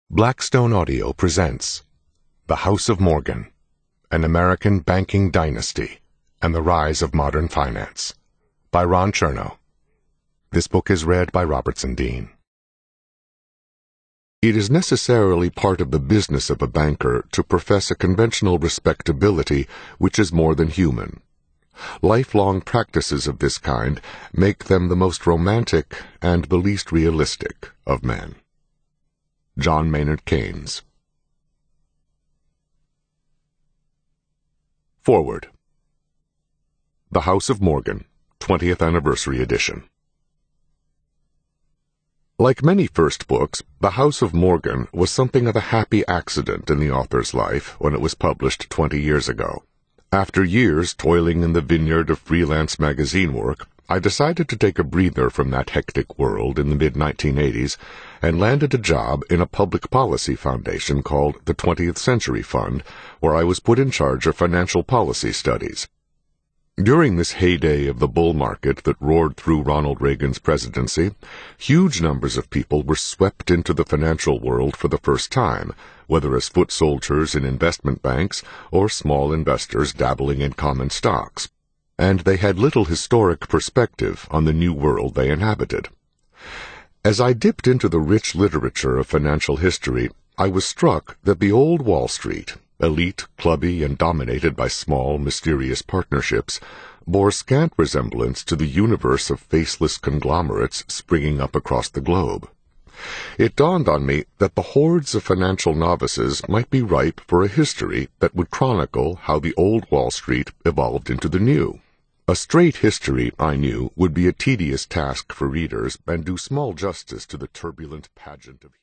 Blackstone Audio presents The House of Morgan, An American Banking Dynasty and the Rise of Modern Finance, by Ron Chernow. This book is read by Robertson Dean. It is necessarily part of the business of a banker to profess a conventional respectability which is more than human. Lifelong practices of this kind make them the most romantic and the least realistic of men. John Maynard Keynes. Forward. The House of Morgan, 20th Anniversary Edition. Like many first books, The House of Morgan was something of a happy accident in the author's life when it was published 20 years ago. After years toiling in the vineyard of freelance magazine work, I decided to take a breather from that hectic world in the mid-1980s and landed a job in a public policy foundation called the 20th Century Fund, where I was put in charge of financial policy studies. During this heyday of the bull market that roared through Ronald Reagan's presidency, huge numbers of people were swept into the financial world for the first time, whether as foot soldiers in investment banks or small investors dabbling in common stocks, and they had little historic perspective on the new world they inhabited. As I dipped into the rich literature of financial history, I was struck that the old Wall Street, elite, clubby, and dominated by small, mysterious partnerships, bore scant resemblance to the universe of faceless conglomerates springing up across the globe. It dawned on me that the hordes of financial novices might be ripe for a history that would chronicle how the old Wall Street evolved into the new. A straight history, I knew, would be a tedious task for readers and do small justice to the turbulent pageant of